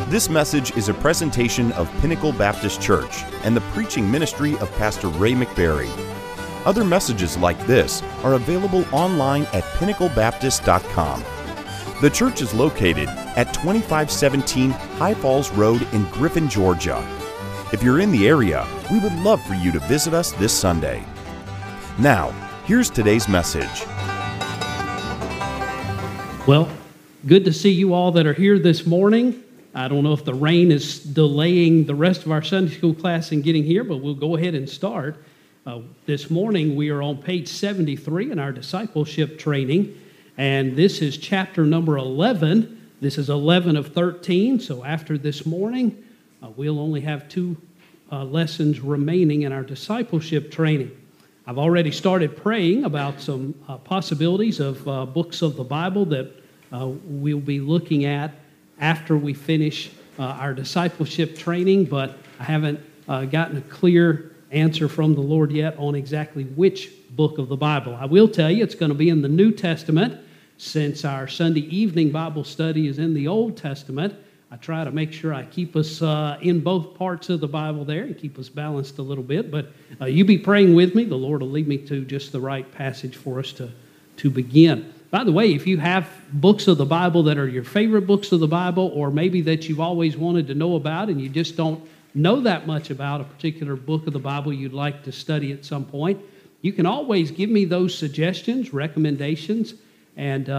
This message is a presentation of Pinnacle Baptist Church and the preaching ministry of Pastor Ray McBarry. Other messages like this are available online at pinnaclebaptist.com. The church is located at 2517 High Falls Road in Griffin, Georgia. If you're in the area, we would love for you to visit us this Sunday. Now, here's today's message. Well, good to see you all that are here this morning. I don't know if the rain is delaying the rest of our Sunday school class in getting here, but we'll go ahead and start. This morning we are on page 73 in our discipleship training, and this is chapter number 11. This is 11 of 13, so after this morning, we'll only have two lessons remaining in our discipleship training. I've already started praying about some possibilities of books of the Bible that we'll be looking at after we finish our discipleship training, but I haven't gotten a clear answer from the Lord yet on exactly which book of the Bible. I will tell you it's going to be in the New Testament. Since our Sunday evening Bible study is in the Old Testament, I try to make sure I keep us in both parts of the Bible there and keep us balanced a little bit. But you be praying with me. The Lord will lead me to just the right passage for us to begin. By the way, if you have books of the Bible that are your favorite books of the Bible, or maybe that you've always wanted to know about and you just don't know that much about a particular book of the Bible you'd like to study at some point, you can always give me those suggestions, recommendations, and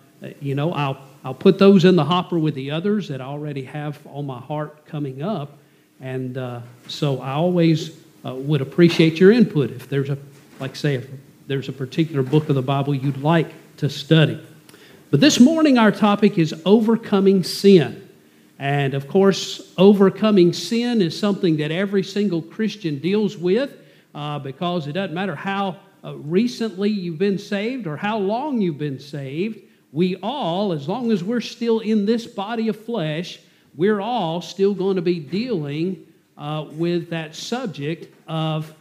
I'll put those in the hopper with the others that I already have on my heart coming up. And so I always would appreciate your input if there's if there's a particular book of the Bible you'd like to study. But this morning our topic is overcoming sin. And of course, overcoming sin is something that every single Christian deals with because it doesn't matter how recently you've been saved or how long you've been saved. We all, as long as we're still in this body of flesh, we're all still going to be dealing with that subject of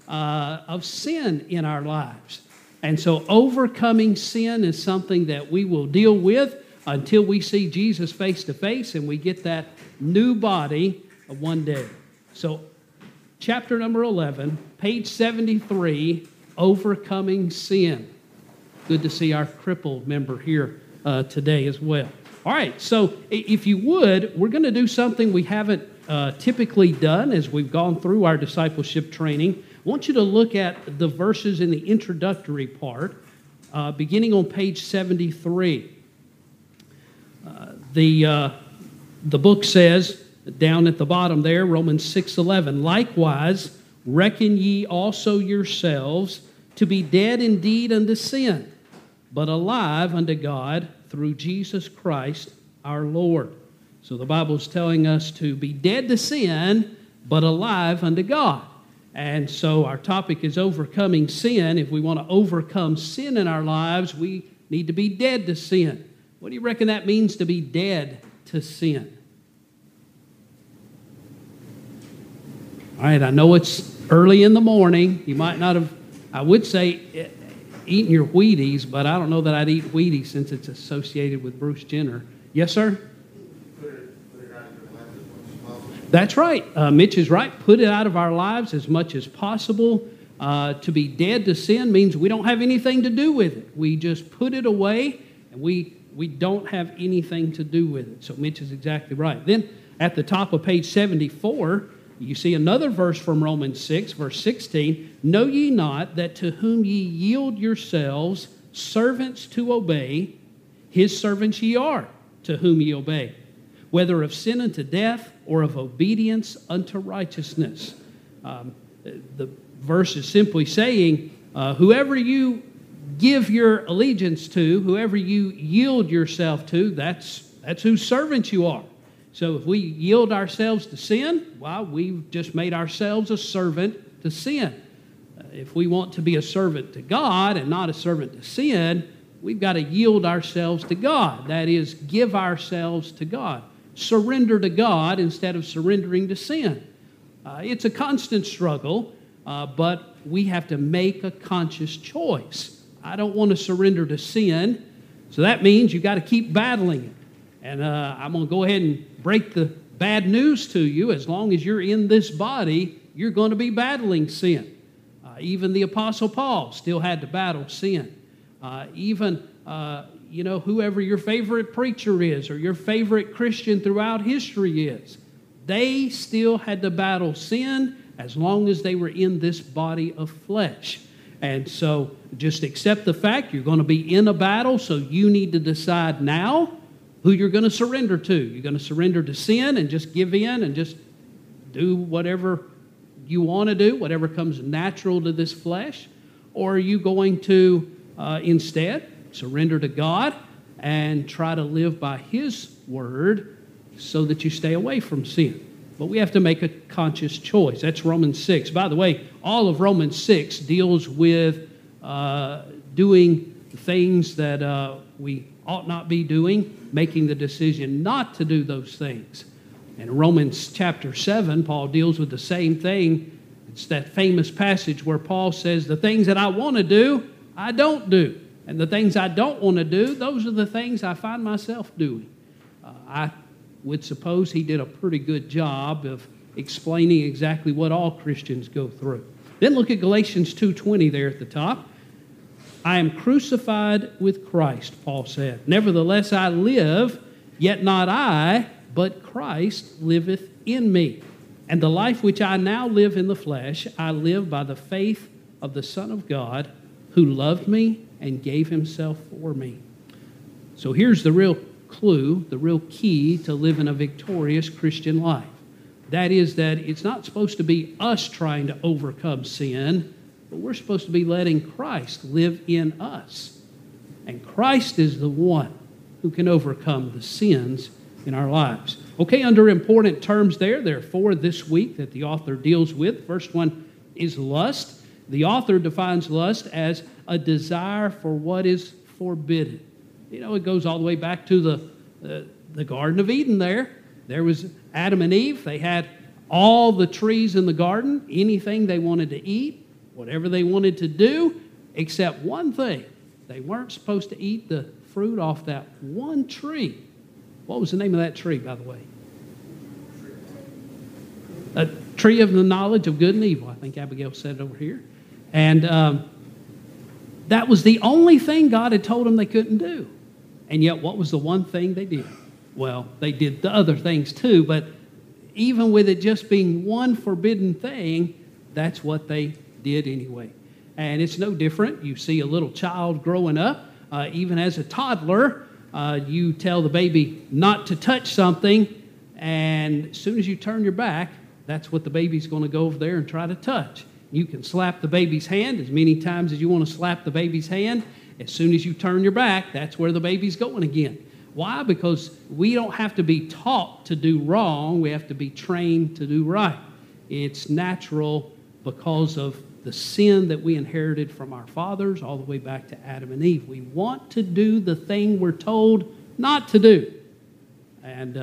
sin in our lives. And so overcoming sin is something that we will deal with until we see Jesus face to face and we get that new body one day. So chapter number 11, page 73, overcoming sin. Good to see our crippled member here today as well. All right, so if you would, we're going to do something we haven't typically done as we've gone through our discipleship training. I want you to look at the verses in the introductory part, beginning on page 73. The book says, down at the bottom there, Romans 6:11, likewise, reckon ye also yourselves to be dead indeed unto sin, but alive unto God through Jesus Christ our Lord. So the Bible is telling us to be dead to sin, but alive unto God. And so our topic is overcoming sin. If we want to overcome sin in our lives, we need to be dead to sin. What do you reckon that means to be dead to sin? All right, I know it's early in the morning. You might not have, I would say, eaten your Wheaties, but I don't know that I'd eat Wheaties since it's associated with Bruce Jenner. Yes, sir? That's right. Mitch is right. Put it out of our lives as much as possible. To be dead to sin means we don't have anything to do with it. We just put it away, and we don't have anything to do with it. So Mitch is exactly right. Then at the top of page 74, you see another verse from Romans 6, verse 16. Know ye not that to whom ye yield yourselves servants to obey, his servants ye are, to whom ye obey, whether of sin unto death or of obedience unto righteousness. The verse is simply saying, whoever you give your allegiance to, whoever you yield yourself to, that's whose servant you are. So if we yield ourselves to sin, well, we've just made ourselves a servant to sin. If we want to be a servant to God and not a servant to sin, we've got to yield ourselves to God. That is, give ourselves to God. Surrender to God instead of surrendering to sin. It's a constant struggle, but we have to make a conscious choice. I don't want to surrender to sin, so that means you've got to keep battling it. And I'm going to go ahead and break the bad news to you. As long as you're in this body, you're going to be battling sin. Even the Apostle Paul still had to battle sin. Whoever your favorite preacher is or your favorite Christian throughout history is, they still had to battle sin as long as they were in this body of flesh. And so just accept the fact you're going to be in a battle, so you need to decide now who you're going to surrender to. You're going to surrender to sin and just give in and just do whatever you want to do, whatever comes natural to this flesh? Or are you going to instead surrender to God and try to live by His word so that you stay away from sin? But we have to make a conscious choice. That's Romans 6. By the way, all of Romans 6 deals with doing things that we ought not be doing, making the decision not to do those things. In Romans chapter 7, Paul deals with the same thing. It's that famous passage where Paul says, the things that I want to do, I don't do. And the things I don't want to do, those are the things I find myself doing. I would suppose he did a pretty good job of explaining exactly what all Christians go through. Then look at Galatians 2:20 there at the top. I am crucified with Christ, Paul said. Nevertheless I live, yet not I, but Christ liveth in me. And the life which I now live in the flesh, I live by the faith of the Son of God, who loved me and gave himself for me. So here's the real clue, the real key to living a victorious Christian life. That is that it's not supposed to be us trying to overcome sin, but we're supposed to be letting Christ live in us. And Christ is the one who can overcome the sins in our lives. Okay, under important terms there are four this week that the author deals with. First one is lust. The author defines lust as a desire for what is forbidden. You know, it goes all the way back to the Garden of Eden there. There was Adam and Eve. They had all the trees in the garden, anything they wanted to eat, whatever they wanted to do, except one thing. They weren't supposed to eat the fruit off that one tree. What was the name of that tree, by the way? A tree of the knowledge of good and evil. I think Abigail said it over here. And that was the only thing God had told them they couldn't do. And yet, what was the one thing they did? Well, they did the other things too, but even with it just being one forbidden thing, that's what they did anyway. And it's no different. You see a little child growing up, even as a toddler, you tell the baby not to touch something, and as soon as you turn your back, that's what the baby's going to go over there and try to touch. You can slap the baby's hand as many times as you want to slap the baby's hand. As soon as you turn your back, that's where the baby's going again. Why? Because we don't have to be taught to do wrong. We have to be trained to do right. It's natural because of the sin that we inherited from our fathers all the way back to Adam and Eve. We want to do the thing we're told not to do. And,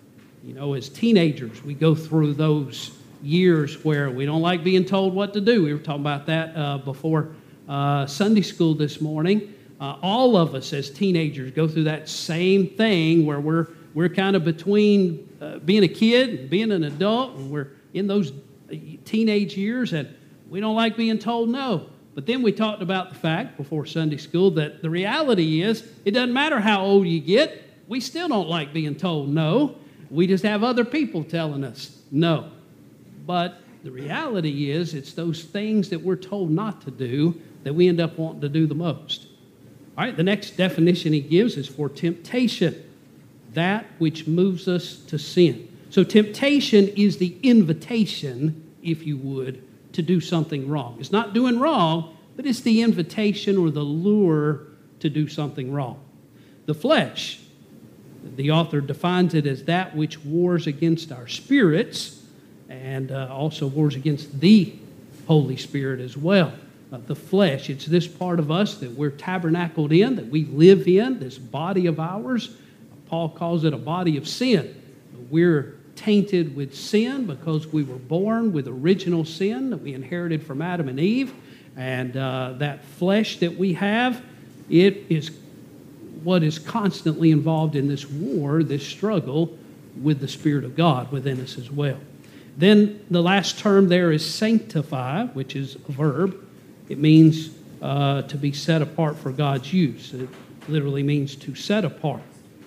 as teenagers, we go through those years where we don't like being told what to do. We were talking about that before Sunday school this morning. All of us as teenagers go through that same thing where we're kind of between being a kid and being an adult, and we're in those teenage years, and we don't like being told no. But then we talked about the fact before Sunday school that the reality is it doesn't matter how old you get, we still don't like being told no. We just have other people telling us no. But the reality is it's those things that we're told not to do that we end up wanting to do the most. All right, the next definition he gives is for temptation, that which moves us to sin. So temptation is the invitation, if you would, to do something wrong. It's not doing wrong, but it's the invitation or the lure to do something wrong. The flesh, the author defines it as that which wars against our spirits and also wars against the Holy Spirit as well. The flesh, it's this part of us that we're tabernacled in, that we live in, this body of ours. Paul calls it a body of sin. We're tainted with sin because we were born with original sin that we inherited from Adam and Eve. And that flesh that we have, it is what is constantly involved in this war, this struggle with the Spirit of God within us as well. Then the last term there is sanctify, which is a verb. It means to be set apart for God's use. It literally means to set apart.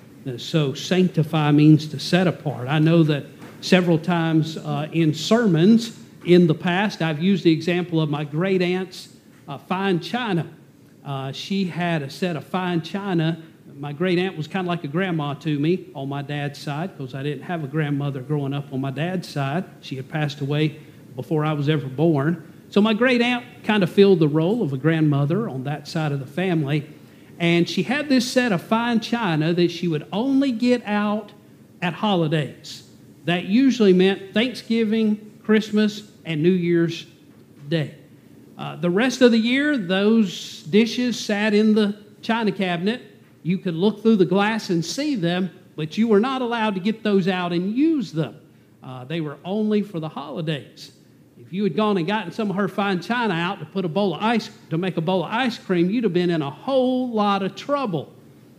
So sanctify means to set apart. I know that several times in sermons in the past, I've used the example of my great aunt's fine china. She had a set of fine china. My great aunt was kind of like a grandma to me on my dad's side, because I didn't have a grandmother growing up on my dad's side. She had passed away before I was ever born. So my great aunt kind of filled the role of a grandmother on that side of the family. And she had this set of fine china that she would only get out at holidays. That usually meant Thanksgiving, Christmas, and New Year's Day. The rest of the year, those dishes sat in the china cabinet. You could look through the glass and see them, but you were not allowed to get those out and use them. They were only for the holidays. If you had gone and gotten some of her fine china out to make a bowl of ice cream, you'd have been in a whole lot of trouble.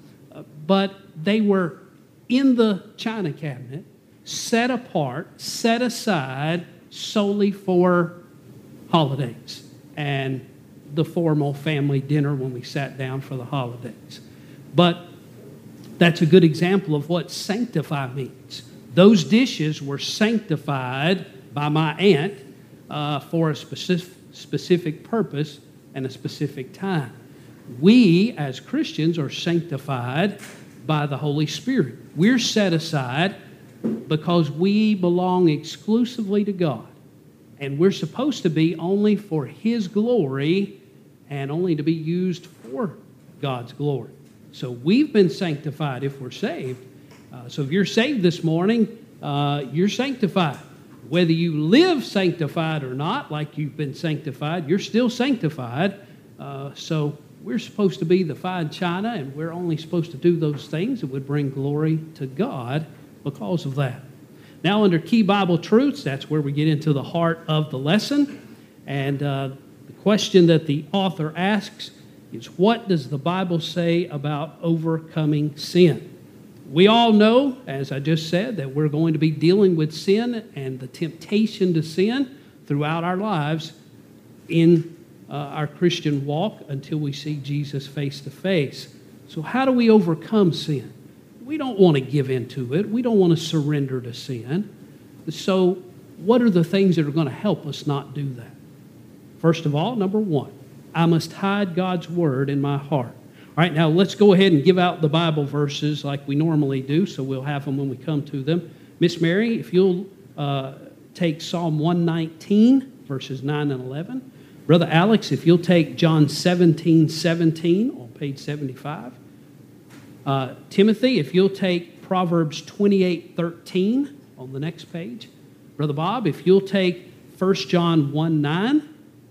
But they were in the china cabinet, set apart, set aside solely for holidays and the formal family dinner when we sat down for the holidays. But that's a good example of what sanctify means. Those dishes were sanctified by my aunt for a specific purpose and a specific time. We, as Christians, are sanctified by the Holy Spirit. We're set aside because we belong exclusively to God. And we're supposed to be only for His glory and only to be used for God's glory. So we've been sanctified if we're saved. So if you're saved this morning, you're sanctified. Whether you live sanctified or not, like you've been sanctified, you're still sanctified. So we're supposed to be the fine china, and we're only supposed to do those things that would bring glory to God because of that. Now, under key Bible truths, that's where we get into the heart of the lesson. And the question that the author asks is, what does the Bible say about overcoming sin? We all know, as I just said, that we're going to be dealing with sin and the temptation to sin throughout our lives in our Christian walk until we see Jesus face to face. So how do we overcome sin? We don't want to give in to it. We don't want to surrender to sin. So what are the things that are going to help us not do that? First of all, number one, I must hide God's word in my heart. All right, now let's go ahead and give out the Bible verses like we normally do, so we'll have them when we come to them. Miss Mary, if you'll take Psalm 119, verses 9 and 11. Brother Alex, if you'll take John 17:17 on page 75. Timothy, if you'll take Proverbs 28:13 on the next page. Brother Bob, if you'll take 1 John 1:9.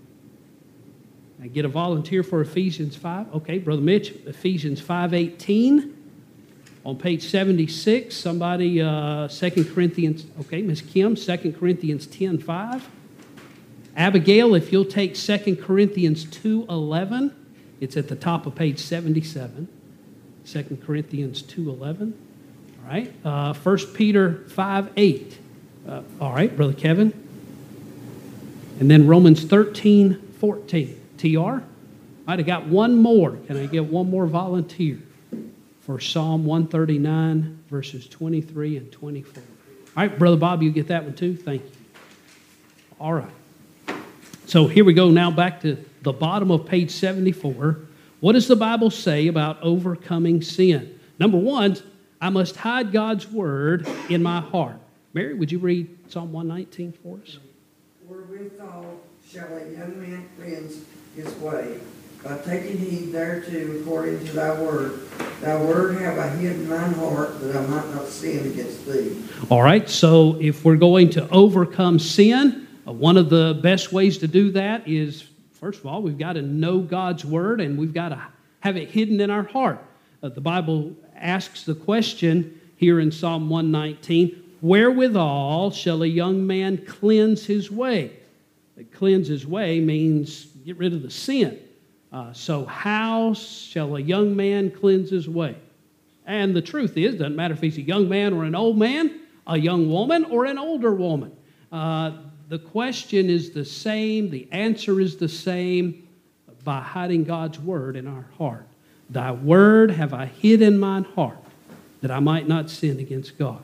I get a volunteer for Ephesians 5. Okay, Brother Mitch, Ephesians 5:18 on page 76. Somebody, 2 Corinthians, okay, Miss Kim, 2 Corinthians 10:5. Abigail, if you'll take 2 Corinthians 2:11. It's at the top of page 77. 2 Corinthians 2:11. All right, 1 Peter 5:8. All right, Brother Kevin. And then Romans 13:14. TR? All right, I got one more. Can I get one more volunteer for Psalm 139, verses 23 and 24? All right, Brother Bob, you get that one too? Thank you. All right. So here we go now back to the bottom of page 74. What does the Bible say about overcoming sin? Number one, I must hide God's word in my heart. Mary, would you read Psalm 119 for us? Wherewithal shall a young man cleanse his way, by taking heed thereto according to thy word. Thy word have I hid in mine heart, that I might not sin against thee. All right, so if we're going to overcome sin, one of the best ways to do that is, first of all, we've got to know God's word, and we've got to have it hidden in our heart. The Bible asks the question here in Psalm 119, wherewithal shall a young man cleanse his way? Cleanse his way means get rid of the sin. So how shall a young man cleanse his way? And the truth is, doesn't matter if he's a young man or an old man, a young woman or an older woman. The question is the same, the answer is the same, by hiding God's word in our heart. Thy word have I hid in mine heart, that I might not sin against God.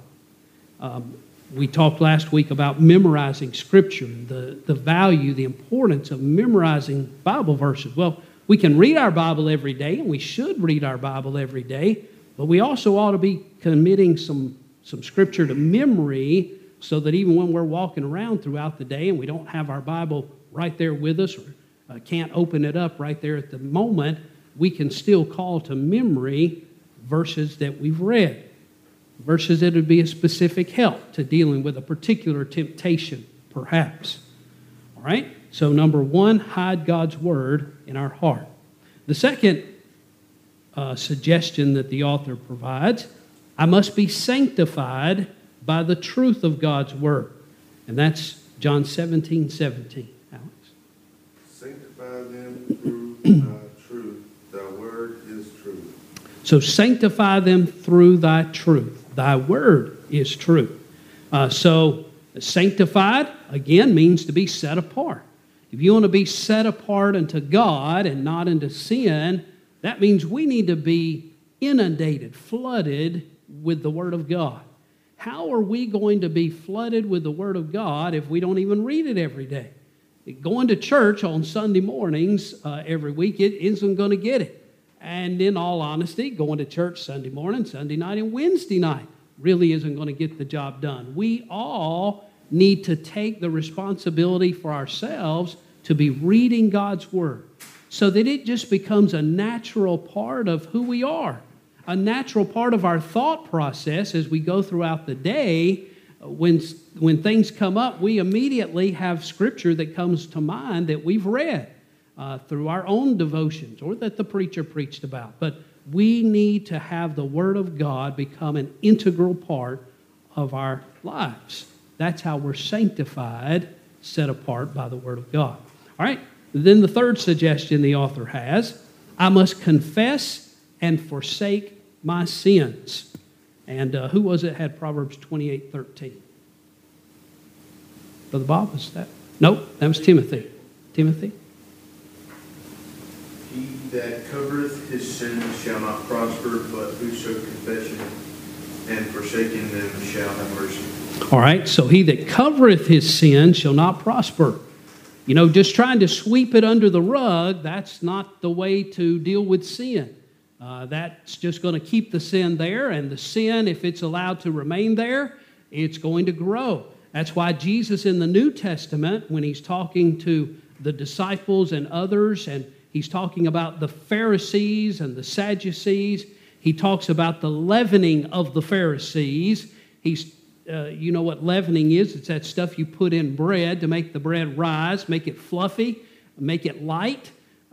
We talked last week about memorizing Scripture, the value, the importance of memorizing Bible verses. Well, we can read our Bible every day, and we should read our Bible every day, but we also ought to be committing some Scripture to memory so that even when we're walking around throughout the day and we don't have our Bible right there with us or can't open it up right there at the moment, we can still call to memory verses that we've read, verses that would be a specific help to dealing with a particular temptation, perhaps. All right? So number one, hide God's word in our heart. The second suggestion that the author provides, I must be sanctified by the truth of God's word. And that's John 17:17. Alex? Sanctify them through thy truth. Thy word is truth. So sanctify them through thy truth. Thy word is truth. So sanctified, again, means to be set apart. If you want to be set apart unto God and not unto sin, that means we need to be inundated, flooded with the Word of God. How are we going to be flooded with the Word of God if we don't even read it every day? Going to church on Sunday mornings every week, it isn't going to get it. And in all honesty, going to church Sunday morning, Sunday night, and Wednesday night really isn't going to get the job done. We all need to take the responsibility for ourselves to be reading God's Word so that it just becomes a natural part of who we are, a natural part of our thought process as we go throughout the day. When things come up, we immediately have Scripture that comes to mind that we've read through our own devotions or that the preacher preached about. But we need to have the Word of God become an integral part of our lives. That's how we're sanctified, set apart by the Word of God. All right, then the third suggestion the author has, I must confess and forsake my sins. And who was it had Proverbs 28:13? Brother Bob, was that? Nope, that was Timothy. Timothy? He that covereth his sin shall not prosper, but whoso confession and forsaking them shall have mercy. All right, so he that covereth his sin shall not prosper. You know, just trying to sweep it under the rug, that's not the way to deal with sin. That's just going to keep the sin there, and the sin, if it's allowed to remain there, it's going to grow. That's why Jesus in the New Testament, when he's talking to the disciples and others, and he's talking about the Pharisees and the Sadducees, he talks about the leavening of the Pharisees. You know what leavening is? It's that stuff you put in bread to make the bread rise, make it fluffy, make it light,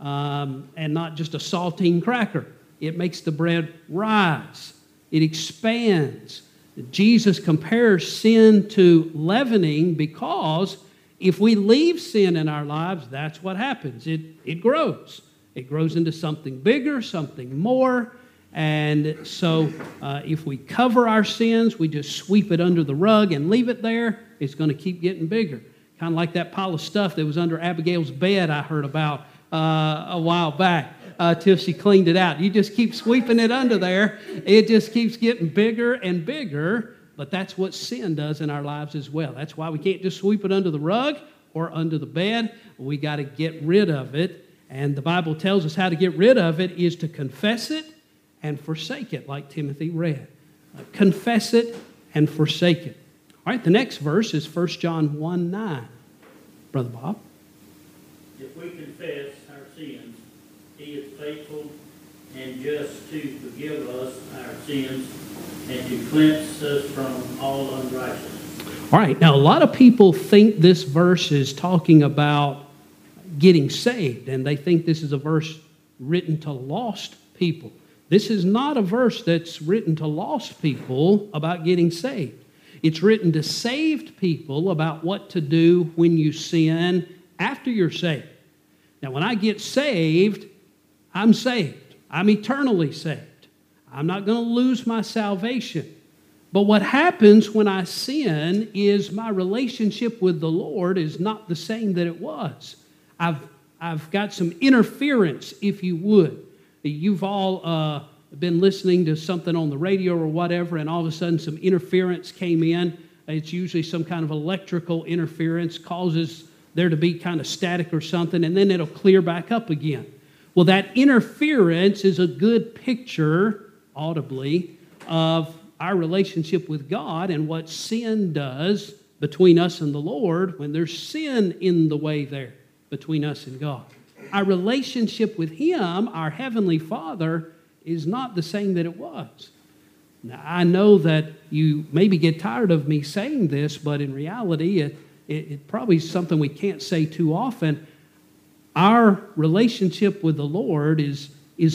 and not just a saltine cracker. It makes the bread rise. It expands. Jesus compares sin to leavening because if we leave sin in our lives, that's what happens. It grows. It grows into something bigger, something more. And so if we cover our sins, we just sweep it under the rug and leave it there, it's going to keep getting bigger. Kind of like that pile of stuff that was under Abigail's bed I heard about a while back. Till she cleaned it out. You just keep sweeping it under there. It just keeps getting bigger and bigger. But that's what sin does in our lives as well. That's why we can't just sweep it under the rug or under the bed. We got to get rid of it. And the Bible tells us how to get rid of it is to confess it and forsake it, like Timothy read. Confess it and forsake it. All right, the next verse is 1 John 1:9. Brother Bob? If we confess our sins, He is faithful and just to forgive us our sins and to cleanse us from all unrighteousness. All right, now a lot of people think this verse is talking about getting saved, and they think this is a verse written to lost people. This is not a verse that's written to lost people about getting saved. It's written to saved people about what to do when you sin after you're saved. Now, when I get saved, I'm saved. I'm eternally saved. I'm not going to lose my salvation. But what happens when I sin is my relationship with the Lord is not the same that it was. I've got some interference, if you would. You've all been listening to something on the radio or whatever, and all of a sudden some interference came in. It's usually some kind of electrical interference, causes there to be kind of static or something, and then it'll clear back up again. Well, that interference is a good picture, audibly, of our relationship with God and what sin does between us and the Lord when there's sin in the way there between us and God. Our relationship with Him, our Heavenly Father, is not the same that it was. Now, I know that you maybe get tired of me saying this, but in reality, it probably is something we can't say too often. Our relationship with the Lord is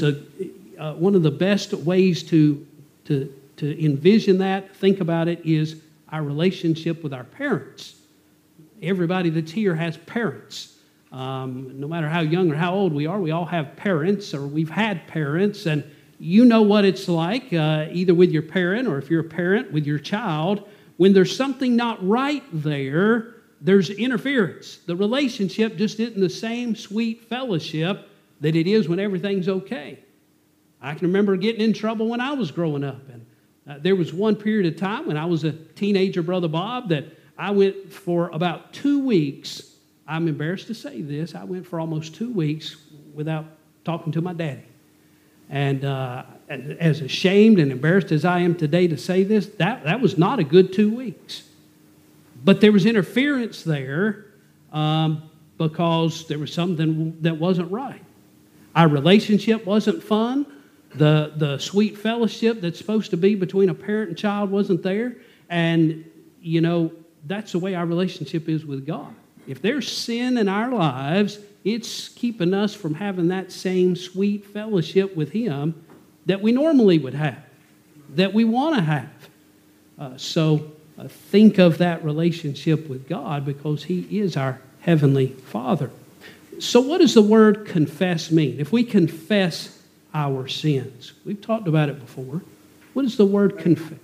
one of the best ways to envision that, think about it, is our relationship with our parents. Everybody that's here has parents. No matter how young or how old we are, we all have parents, or we've had parents, and you know what it's like, either with your parent or if you're a parent with your child. When there's something not right there, there's interference. The relationship just isn't the same sweet fellowship that it is when everything's okay. I can remember getting in trouble when I was growing up, and there was one period of time when I was a teenager, Brother Bob, that I went for about 2 weeks. I'm embarrassed to say this. I went for almost 2 weeks without talking to my daddy. And as ashamed and embarrassed as I am today to say this, that was not a good 2 weeks. But there was interference there because there was something that wasn't right. Our relationship wasn't fun. The sweet fellowship that's supposed to be between a parent and child wasn't there. And, you know, that's the way our relationship is with God. If there's sin in our lives, it's keeping us from having that same sweet fellowship with Him that we normally would have, that we want to have. So think of that relationship with God because He is our Heavenly Father. So what does the word confess mean? If we confess our sins, we've talked about it before. What does the word confess?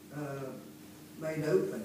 Made open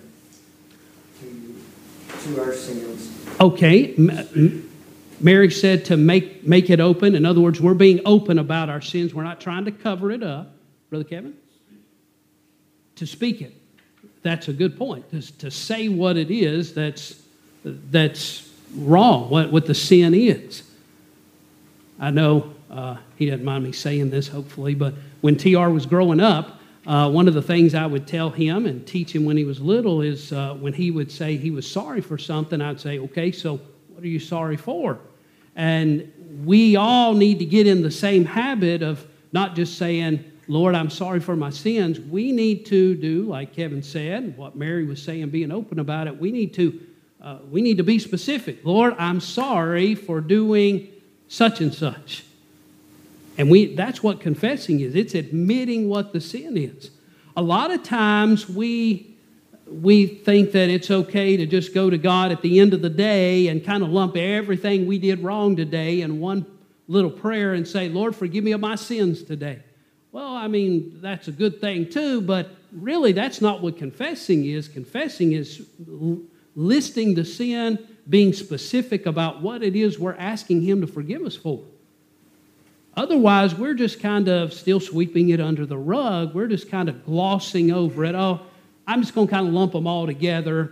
to our sins. Okay, Mary said to make it open. In other words, we're being open about our sins. We're not trying to cover it up. Brother Kevin? To speak it. That's a good point. To say what it is that's wrong, what the sin is. I know he doesn't mind me saying this, hopefully, but when TR was growing up, one of the things I would tell him and teach him when he was little is when he would say he was sorry for something, I'd say, okay, so what are you sorry for? And we all need to get in the same habit of not just saying, Lord, I'm sorry for my sins. We need to do, like Kevin said, what Mary was saying, being open about it. We need to be specific. Lord, I'm sorry for doing such and such. And that's what confessing is. It's admitting what the sin is. A lot of times we think that it's okay to just go to God at the end of the day and kind of lump everything we did wrong today in one little prayer and say, Lord, forgive me of my sins today. Well, I mean, that's a good thing too, but really that's not what confessing is. Confessing is listing the sin, being specific about what it is we're asking Him to forgive us for. Otherwise, we're just kind of still sweeping it under the rug. We're just kind of glossing over it. Oh, I'm just going to kind of lump them all together.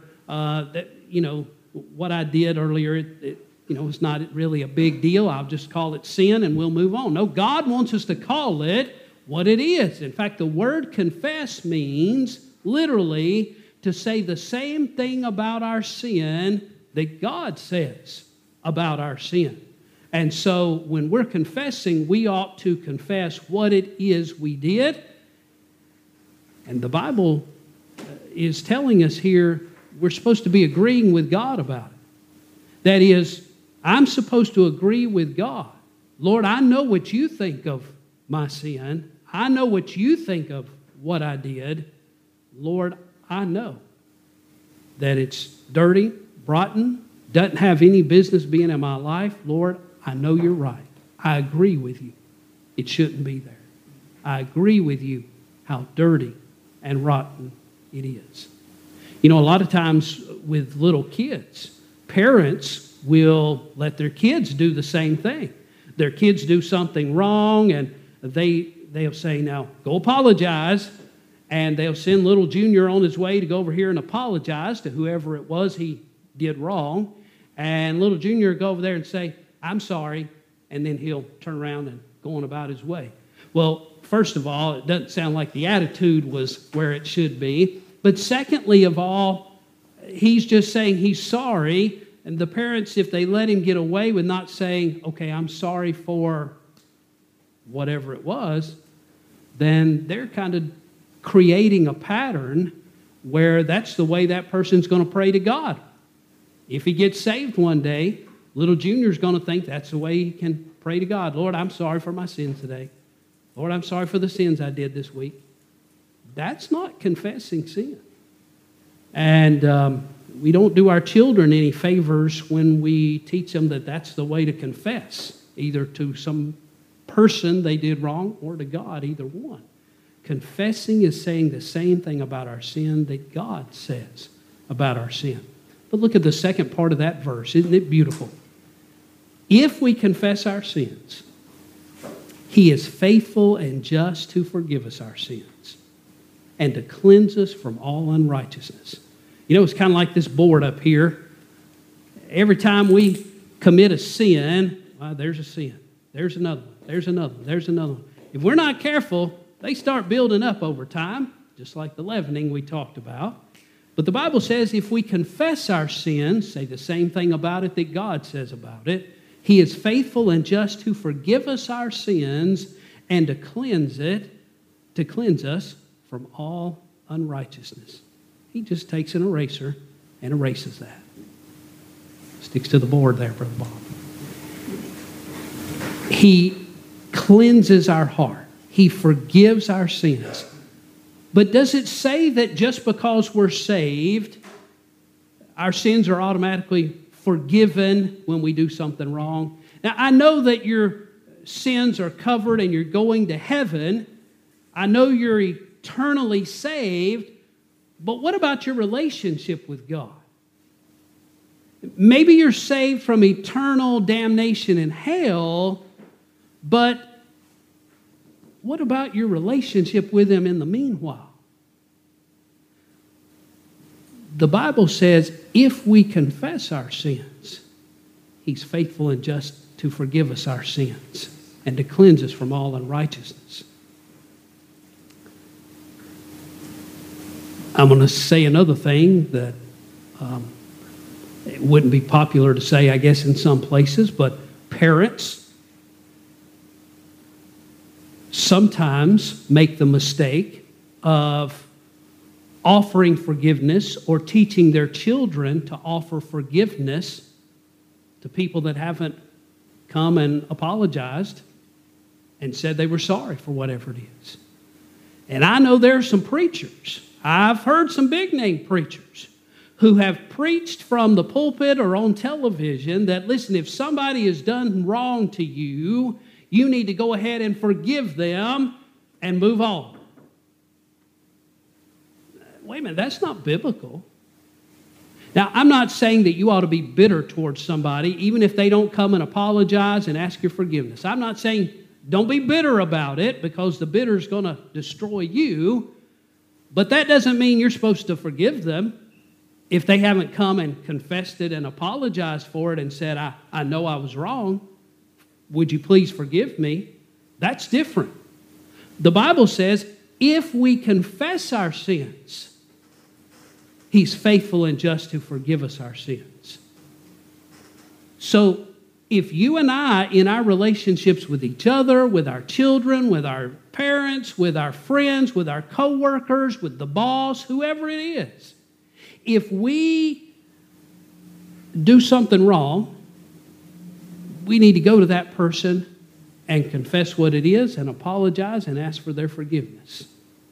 What I did earlier, it's not really a big deal. I'll just call it sin and we'll move on. No, God wants us to call it what it is. In fact, the word confess means literally to say the same thing about our sin that God says about our sin. And so when we're confessing, we ought to confess what it is we did. And the Bible is telling us here we're supposed to be agreeing with God about it. That is, I'm supposed to agree with God. Lord, I know what you think of my sin. I know what you think of what I did. Lord, I know that it's dirty, rotten, doesn't have any business being in my life. Lord, I know you're right. I agree with you. It shouldn't be there. I agree with you how dirty and rotten it is. You know, a lot of times with little kids, parents will let their kids do the same thing. Their kids do something wrong, and they'll say, now, go apologize. And they'll send little Junior on his way to go over here and apologize to whoever it was he did wrong. And little Junior will go over there and say, I'm sorry. And then he'll turn around and go on about his way. Well, first of all, it doesn't sound like the attitude was where it should be. But secondly of all, he's just saying he's sorry. And the parents, if they let him get away with not saying, okay, I'm sorry for whatever it was, then they're kind of creating a pattern where that's the way that person's going to pray to God. If he gets saved one day, little Junior's going to think that's the way he can pray to God. Lord, I'm sorry for my sins today. Lord, I'm sorry for the sins I did this week. That's not confessing sin. And we don't do our children any favors when we teach them that that's the way to confess, either to some person they did wrong or to God, either one. Confessing is saying the same thing about our sin that God says about our sin. But look at the second part of that verse. Isn't it beautiful? If we confess our sins, He is faithful and just to forgive us our sins and to cleanse us from all unrighteousness. You know, it's kind of like this board up here. Every time we commit a sin, well, there's a sin. There's another one. There's another one. There's another one. If we're not careful, they start building up over time, just like the leavening we talked about. But the Bible says if we confess our sins, say the same thing about it that God says about it, He is faithful and just to forgive us our sins and to cleanse us from all unrighteousness. He just takes an eraser and erases that. Sticks to the board there, Brother Bob. He cleanses our heart. He forgives our sins. But does it say that just because we're saved, our sins are automatically forgiven when we do something wrong? Now, I know that your sins are covered and you're going to heaven. I know you're eternally saved. But what about your relationship with God? Maybe you're saved from eternal damnation in hell, but what about your relationship with Him in the meanwhile? The Bible says if we confess our sins, He's faithful and just to forgive us our sins and to cleanse us from all unrighteousness. I'm going to say another thing that it wouldn't be popular to say, I guess, in some places, but parents sometimes make the mistake of offering forgiveness or teaching their children to offer forgiveness to people that haven't come and apologized and said they were sorry for whatever it is. And I know there are some preachers, I've heard some big-name preachers who have preached from the pulpit or on television that, listen, if somebody has done wrong to you, you need to go ahead and forgive them and move on. Wait a minute, that's not biblical. Now, I'm not saying that you ought to be bitter towards somebody, even if they don't come and apologize and ask your forgiveness. I'm not saying don't be bitter about it because the bitter is going to destroy you. But that doesn't mean you're supposed to forgive them if they haven't come and confessed it and apologized for it and said, I know I was wrong. Would you please forgive me? That's different. The Bible says if we confess our sins, He's faithful and just to forgive us our sins. So if you and I, in our relationships with each other, with our children, with our parents, with our friends, with our co-workers, with the boss, whoever it is, if we do something wrong, we need to go to that person and confess what it is and apologize and ask for their forgiveness.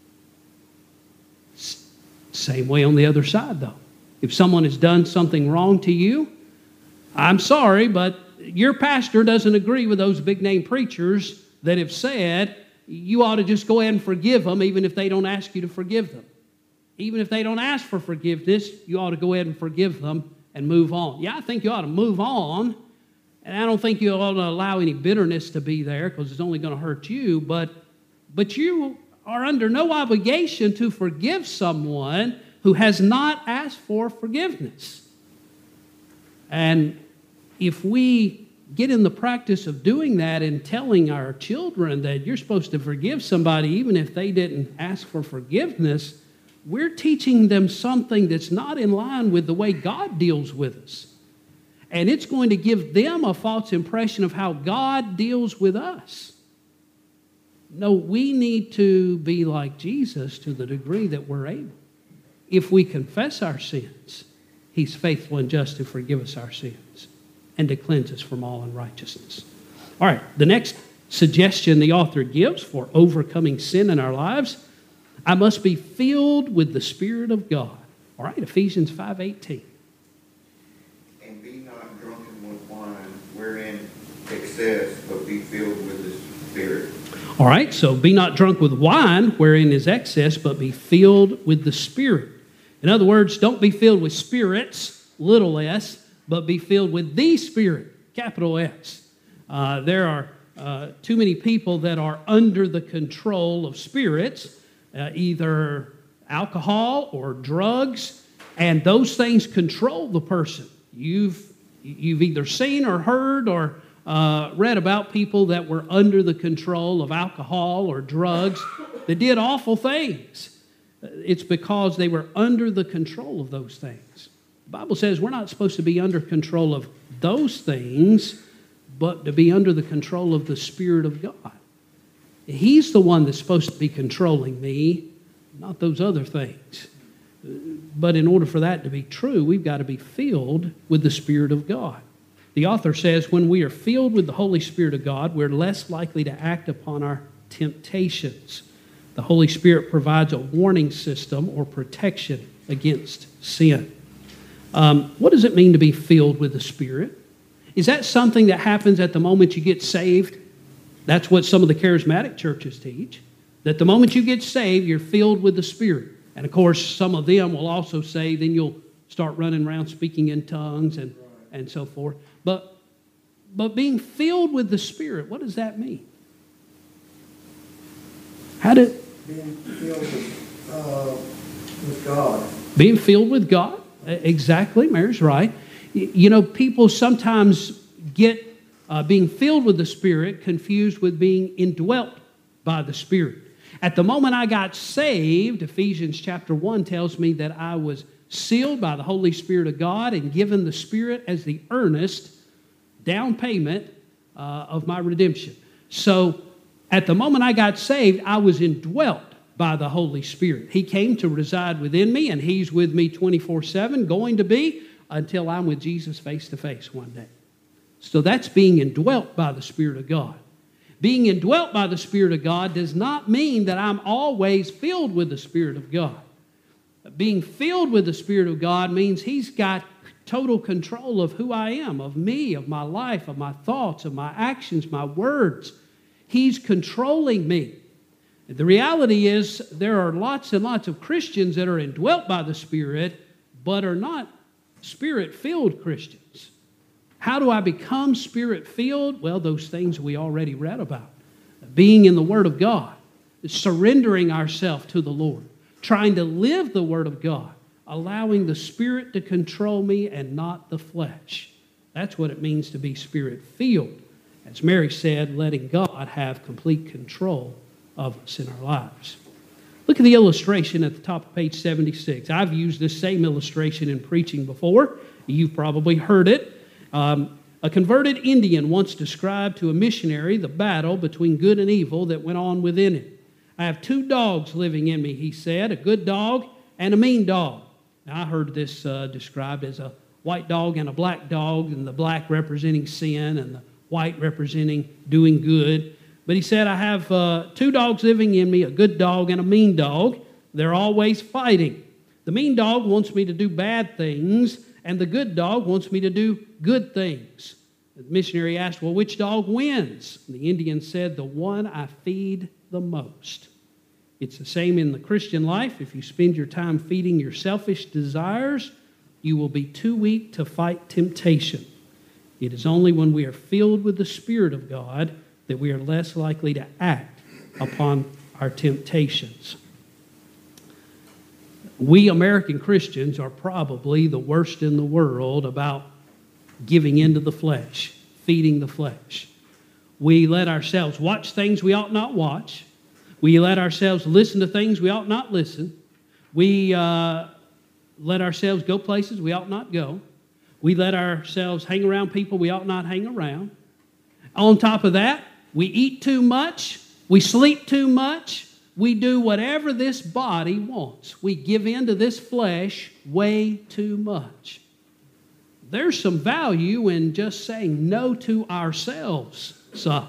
Same way on the other side, though. If someone has done something wrong to you, I'm sorry, but your pastor doesn't agree with those big-name preachers that have said you ought to just go ahead and forgive them even if they don't ask you to forgive them. even if they don't ask for forgiveness, you ought to go ahead and forgive them and move on. Yeah, I think you ought to move on, and I don't think you ought to allow any bitterness to be there because it's only going to hurt you, but you are under no obligation to forgive someone who has not asked for forgiveness. And if we get in the practice of doing that and telling our children that you're supposed to forgive somebody even if they didn't ask for forgiveness, we're teaching them something that's not in line with the way God deals with us. And it's going to give them a false impression of how God deals with us. No, we need to be like Jesus to the degree that we're able. If we confess our sins, He's faithful and just to forgive us our sins and to cleanse us from all unrighteousness. All right, the next suggestion the author gives for overcoming sin in our lives, I must be filled with the Spirit of God. All right, Ephesians 5:18. And be not drunken with wine, wherein excess, but be filled with the Spirit. All right, so be not drunk with wine, wherein is excess, but be filled with the Spirit. In other words, don't be filled with spirits, little s, but be filled with the Spirit, capital S. There are too many people that are under the control of spirits, either alcohol or drugs, and those things control the person. You've either seen or heard or read about people that were under the control of alcohol or drugs that did awful things. It's because they were under the control of those things. The Bible says we're not supposed to be under control of those things, but to be under the control of the Spirit of God. He's the one that's supposed to be controlling me, not those other things. But in order for that to be true, we've got to be filled with the Spirit of God. The author says when we are filled with the Holy Spirit of God, we're less likely to act upon our temptations. The Holy Spirit provides a warning system or protection against sin. What does it mean to be filled with the Spirit? Is that something that happens at the moment you get saved? That's what some of the charismatic churches teach, that the moment you get saved, you're filled with the Spirit. And of course, some of them will also say then you'll start running around speaking in tongues and so forth. But being filled with the Spirit, what does that mean? Being filled with God. Being filled with God. Exactly, Mary's right. You know, people sometimes get being filled with the Spirit confused with being indwelt by the Spirit. At the moment I got saved, Ephesians chapter 1 tells me that I was sealed by the Holy Spirit of God and given the Spirit as the earnest down payment of my redemption. So at the moment I got saved, I was indwelt by the Holy Spirit. He came to reside within me, and He's with me 24/7, going to be until I'm with Jesus face to face one day. So that's being indwelt by the Spirit of God. Being indwelt by the Spirit of God does not mean that I'm always filled with the Spirit of God. Being filled with the Spirit of God means He's got total control of who I am, of me, of my life, of my thoughts, of my actions, my words. He's controlling me. The reality is there are lots and lots of Christians that are indwelt by the Spirit, but are not Spirit-filled Christians. How do I become Spirit-filled? Well, those things we already read about. Being in the Word of God, surrendering ourselves to the Lord, trying to live the Word of God, allowing the Spirit to control me and not the flesh. That's what it means to be Spirit-filled. As Mary said, letting God have complete control of us in our lives. Look at the illustration at the top of page 76. I've used this same illustration in preaching before. You've probably heard it. A converted Indian once described to a missionary the battle between good and evil that went on within him. I have two dogs living in me, he said, a good dog and a mean dog. Now, I heard this described as a white dog and a black dog, and the black representing sin and the white representing doing good. But he said, I have two dogs living in me, a good dog and a mean dog. They're always fighting. The mean dog wants me to do bad things, and the good dog wants me to do good things. The missionary asked, well, which dog wins? And the Indian said, the one I feed the most. It's the same in the Christian life. If you spend your time feeding your selfish desires, you will be too weak to fight temptation. It is only when we are filled with the Spirit of God that we are less likely to act upon our temptations. We American Christians are probably the worst in the world about giving into the flesh, feeding the flesh. We let ourselves watch things we ought not watch. We let ourselves listen to things we ought not listen. We let ourselves go places we ought not go. We let ourselves hang around people we ought not hang around. On top of that, we eat too much. We sleep too much. We do whatever this body wants. We give in to this flesh way too much. There's some value in just saying no to ourselves. So,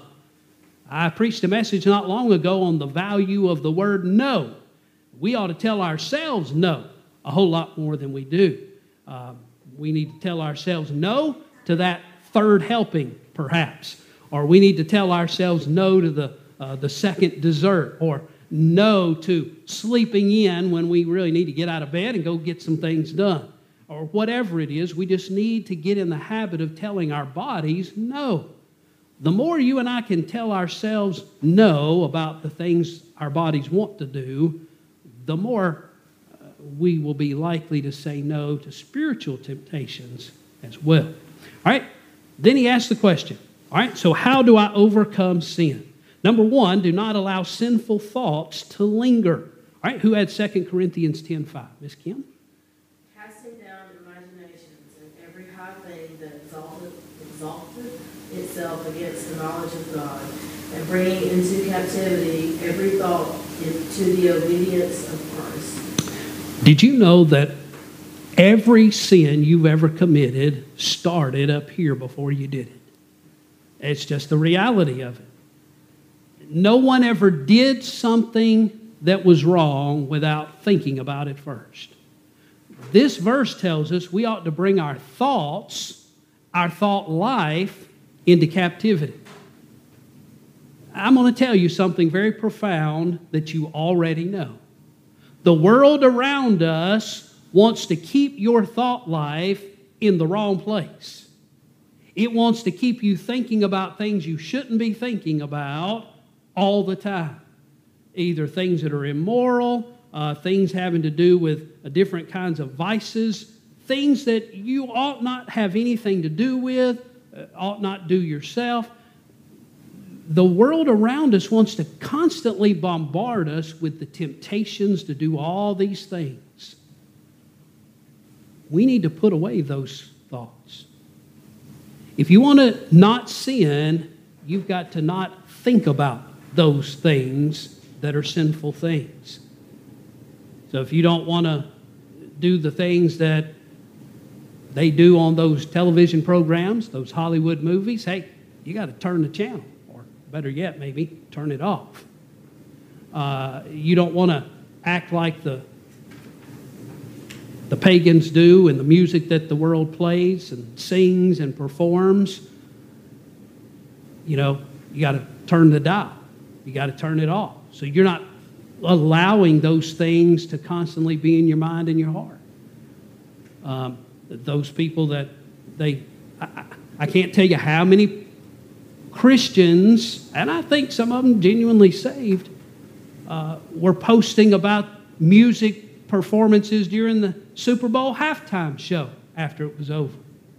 I preached a message not long ago on the value of the word no. We ought to tell ourselves no a whole lot more than we do. We need to tell ourselves no to that third helping, perhaps. Or we need to tell ourselves no to the second dessert. Or no to sleeping in when we really need to get out of bed and go get some things done. Or whatever it is, we just need to get in the habit of telling our bodies no. The more you and I can tell ourselves no about the things our bodies want to do, the more we will be likely to say no to spiritual temptations as well. All right, then he asked the question, all right, so how do I overcome sin? Number one, do not allow sinful thoughts to linger. All right, who had 2 Corinthians 10:5? Miss Kim? Casting down imaginations and every high thing that exalted itself against the knowledge of God, and bringing into captivity every thought to the obedience of Christ. Did you know that every sin you've ever committed started up here before you did it? It's just the reality of it. No one ever did something that was wrong without thinking about it first. This verse tells us we ought to bring our thoughts, our thought life, into captivity. I'm going to tell you something very profound that you already know. The world around us wants to keep your thought life in the wrong place. It wants to keep you thinking about things you shouldn't be thinking about all the time. Either things that are immoral, things having to do with different kinds of vices, things that you ought not have anything to do with, ought not do yourself. The world around us wants to constantly bombard us with the temptations to do all these things. We need to put away those thoughts. If you want to not sin, you've got to not think about those things that are sinful things. So if you don't want to do the things that they do on those television programs, those Hollywood movies, hey, you got to turn the channel. Or better yet, maybe turn it off. You don't want to act like the pagans do in the music that the world plays and sings and performs. You know, you got to turn the dial. You got to turn it off. So you're not allowing those things to constantly be in your mind and your heart. Those people that I can't tell you how many Christians, and I think some of them genuinely saved, were posting about music performances during the Super Bowl halftime show after it was over.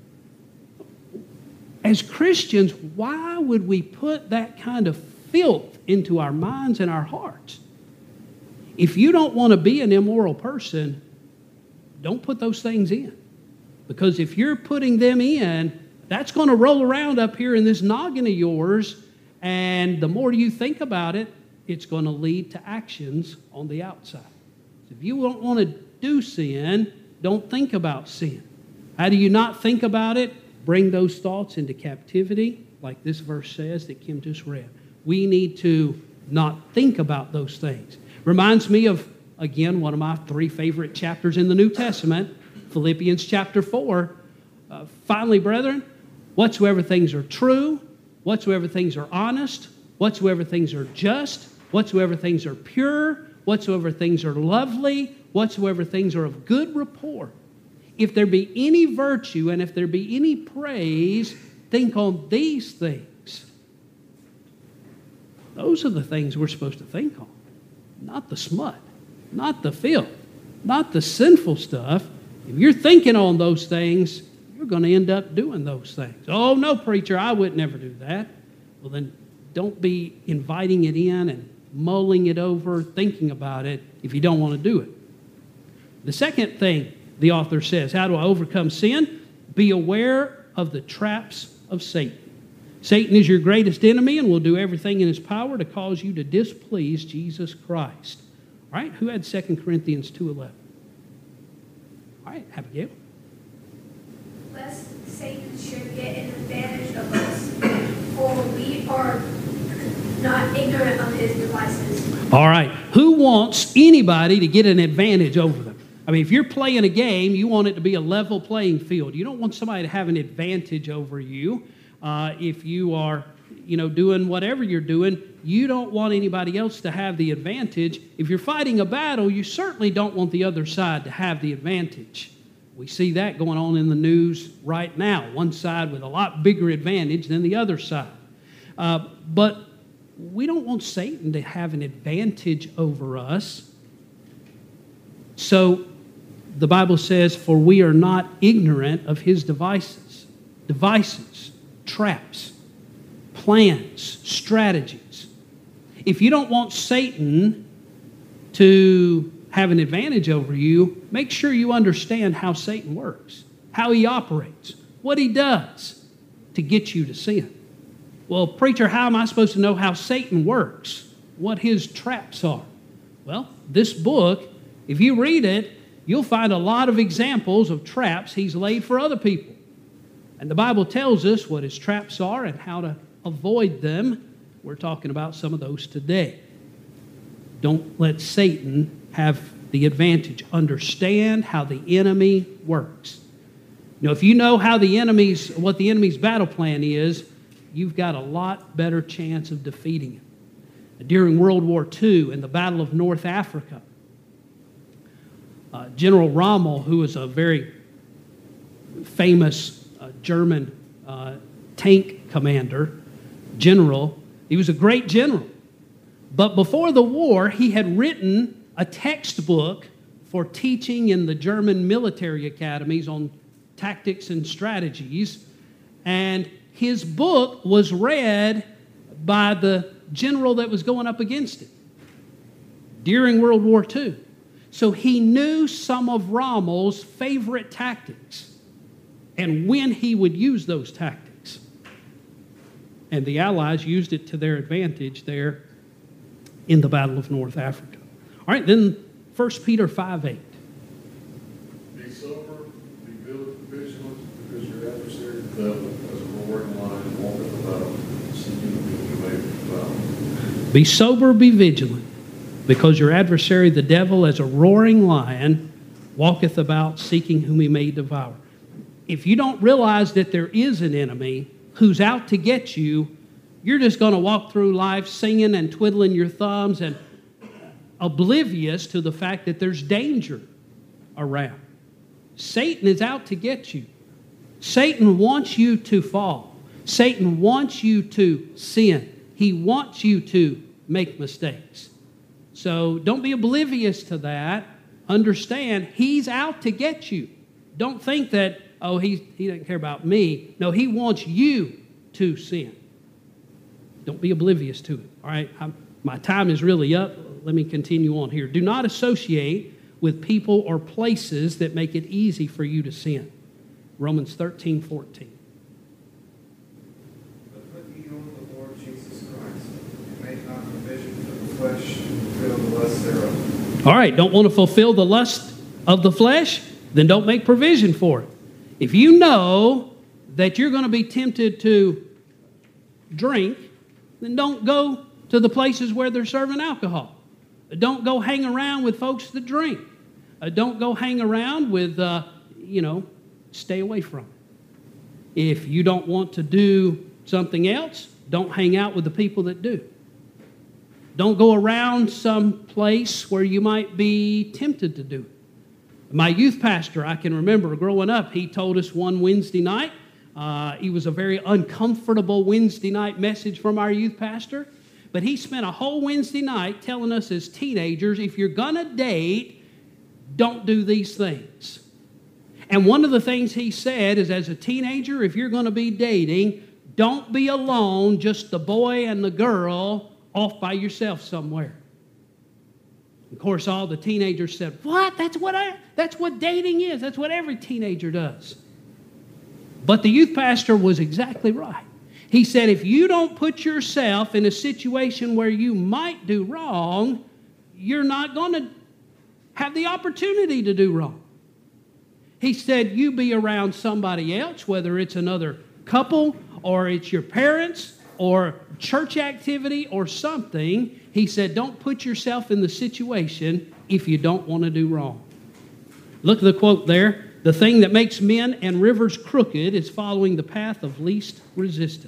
As Christians, why would we put that kind of filth into our minds and our hearts? If you don't want to be an immoral person, don't put those things in. Because if you're putting them in, that's going to roll around up here in this noggin of yours, and the more you think about it, it's going to lead to actions on the outside. So if you don't want to do sin, don't think about sin. How do you not think about it? Bring those thoughts into captivity, like this verse says that Kim just read. We need to not think about those things. Reminds me of, again, one of my 3 favorite chapters in the New Testament, Philippians chapter 4. Finally, brethren, whatsoever things are true, whatsoever things are honest, whatsoever things are just, whatsoever things are pure, whatsoever things are lovely, whatsoever things are of good report, if there be any virtue and if there be any praise, think on these things. Those are the things we're supposed to think on, not the smut, not the filth, not the sinful stuff. If you're thinking on those things, you're going to end up doing those things. Oh, no, preacher, I would never do that. Well, then don't be inviting it in and mulling it over, thinking about it, if you don't want to do it. The second thing the author says, how do I overcome sin? Be aware of the traps of Satan. Satan is your greatest enemy and will do everything in his power to cause you to displease Jesus Christ. All right, who had 2 Corinthians 2:11? All right, Abigail. Lest Satan should get an advantage of us, for we are not ignorant of his devices. All right, who wants anybody to get an advantage over them? I mean, if you're playing a game, you want it to be a level playing field. You don't want somebody to have an advantage over you. If you are, doing whatever you're doing, you don't want anybody else to have the advantage. If you're fighting a battle, you certainly don't want the other side to have the advantage. We see that going on in the news right now. One side with a lot bigger advantage than the other side. But we don't want Satan to have an advantage over us. So the Bible says, for we are not ignorant of his devices, traps, plans, strategies. If you don't want Satan to have an advantage over you, make sure you understand how Satan works, how he operates, what he does to get you to sin. Well, preacher, how am I supposed to know how Satan works? What his traps are? Well, this book, if you read it, you'll find a lot of examples of traps he's laid for other people. And the Bible tells us what his traps are and how to avoid them. We're talking about some of those today. Don't let Satan have the advantage. Understand how the enemy works. If you know how what the enemy's battle plan is, you've got a lot better chance of defeating it. During World War II and the Battle of North Africa, General Rommel, who was a very famous German tank commander, general, he was a great general. But before the war, he had written a textbook for teaching in the German military academies on tactics and strategies. And his book was read by the general that was going up against it during World War II. So he knew some of Rommel's favorite tactics and when he would use those tactics. And the Allies used it to their advantage there in the Battle of North Africa. All right, then 1 Peter 5:8. Be sober, be vigilant, because your adversary, the devil, as a roaring lion, walketh about, seeking whom he may devour. Be sober, be vigilant, because your adversary, the devil, as a roaring lion, walketh about, seeking whom he may devour. If you don't realize that there is an enemy who's out to get you, you're just going to walk through life singing and twiddling your thumbs and oblivious to the fact that there's danger around. Satan is out to get you. Satan wants you to fall. Satan wants you to sin. He wants you to make mistakes. So don't be oblivious to that. Understand, he's out to get you. Don't think that, oh, he doesn't care about me. No, he wants you to sin. Don't be oblivious to it. All right, my time is really up. Let me continue on here. Do not associate with people or places that make it easy for you to sin. Romans 13:14. But put ye on the Lord Jesus Christ, and make not provision for the flesh to fulfill the lust thereof. All right, don't want to fulfill the lust of the flesh? Then don't make provision for it. If you know that you're going to be tempted to drink, then don't go to the places where they're serving alcohol. Don't go hang around with folks that drink. Don't go hang around with, stay away from it. If you don't want to do something else, don't hang out with the people that do. Don't go around some place where you might be tempted to do it. My youth pastor, I can remember growing up, he told us one Wednesday night, it was a very uncomfortable Wednesday night message from our youth pastor, but he spent a whole Wednesday night telling us as teenagers, if you're going to date, don't do these things. And one of the things he said is, as a teenager, if you're going to be dating, don't be alone, just the boy and the girl off by yourself somewhere. Of course, all the teenagers said, what? That's what dating is. That's what every teenager does. But the youth pastor was exactly right. He said, if you don't put yourself in a situation where you might do wrong, you're not going to have the opportunity to do wrong. He said, you be around somebody else, whether it's another couple or it's your parents or church activity or something. He said, don't put yourself in the situation if you don't want to do wrong. Look at the quote there. The thing that makes men and rivers crooked is following the path of least resistance.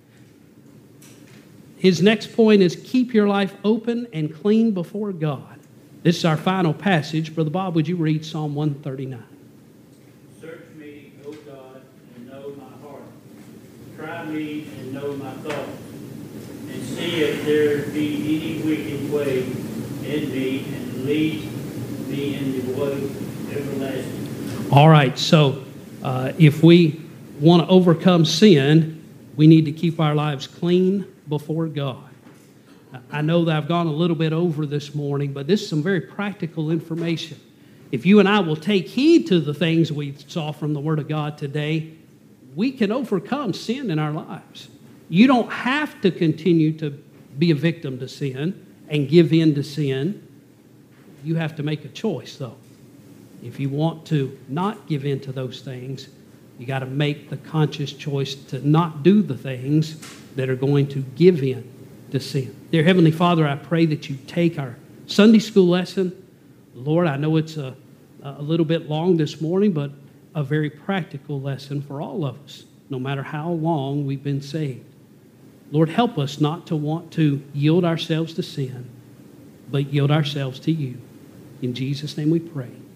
His next point is keep your life open and clean before God. This is our final passage. Brother Bob, would you read Psalm 139? Search me, O God, and know my heart. Try me and know my thoughts, and see if there be any wicked way in me, and lead me in the way everlasting. All right, so if we want to overcome sin, we need to keep our lives clean before God. I know that I've gone a little bit over this morning, but this is some very practical information. If you and I will take heed to the things we saw from the Word of God today, we can overcome sin in our lives. You don't have to continue to be a victim to sin and give in to sin. You have to make a choice, though. If you want to not give in to those things, you got to make the conscious choice to not do the things that are going to give in to sin. Dear Heavenly Father, I pray that you take our Sunday school lesson. Lord, I know it's a little bit long this morning, but a very practical lesson for all of us, no matter how long we've been saved. Lord, help us not to want to yield ourselves to sin, but yield ourselves to you. In Jesus' name we pray.